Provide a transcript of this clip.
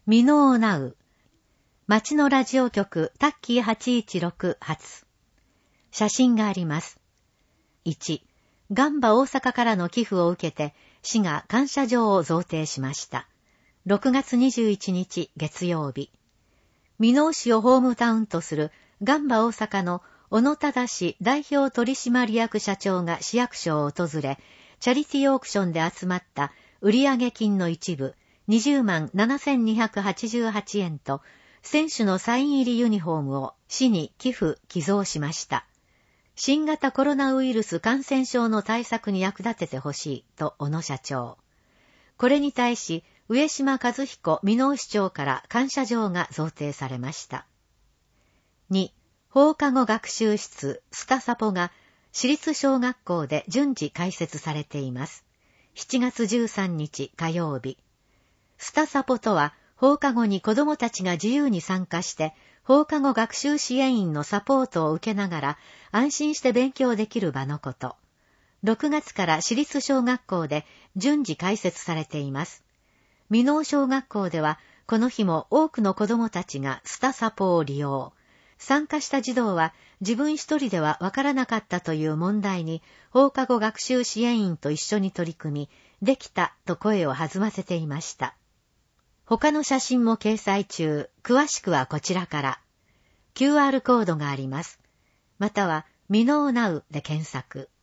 ミノーナウ。町のラジオ局タッキー816発。写真があります。1、ガンバ大阪からの寄付を受けて、市が感謝状を贈呈しました。6月21日月曜日。箕面市をホームタウンとするガンバ大阪の小野忠代表取締役社長が市役所を訪れ、チャリティーオークションで集まった売上金の一部、20万7288円と、選手のサイン入りユニフォームを市に寄贈しました。新型コロナウイルス感染症の対策に役立ててほしいと小野社長。これに対し、上島和彦箕面市長から感謝状が贈呈されました。2、放課後学習室スタサポが市立小学校で順次開設されています。7月13日火曜日。スタサポとは、放課後に子どもたちが自由に参加して、放課後学習支援員のサポートを受けながら安心して勉強できる場のこと。6月から市立小学校で順次開設されています。箕面小学校ではこの日も多くの子どもたちがスタサポを利用。参加した児童は自分一人ではわからなかったという問題に放課後学習支援員と一緒に取り組み、できたと声を弾ませていました。他の写真も掲載中、詳しくはこちらから。QR コードがあります。または、ミノーナウで検索。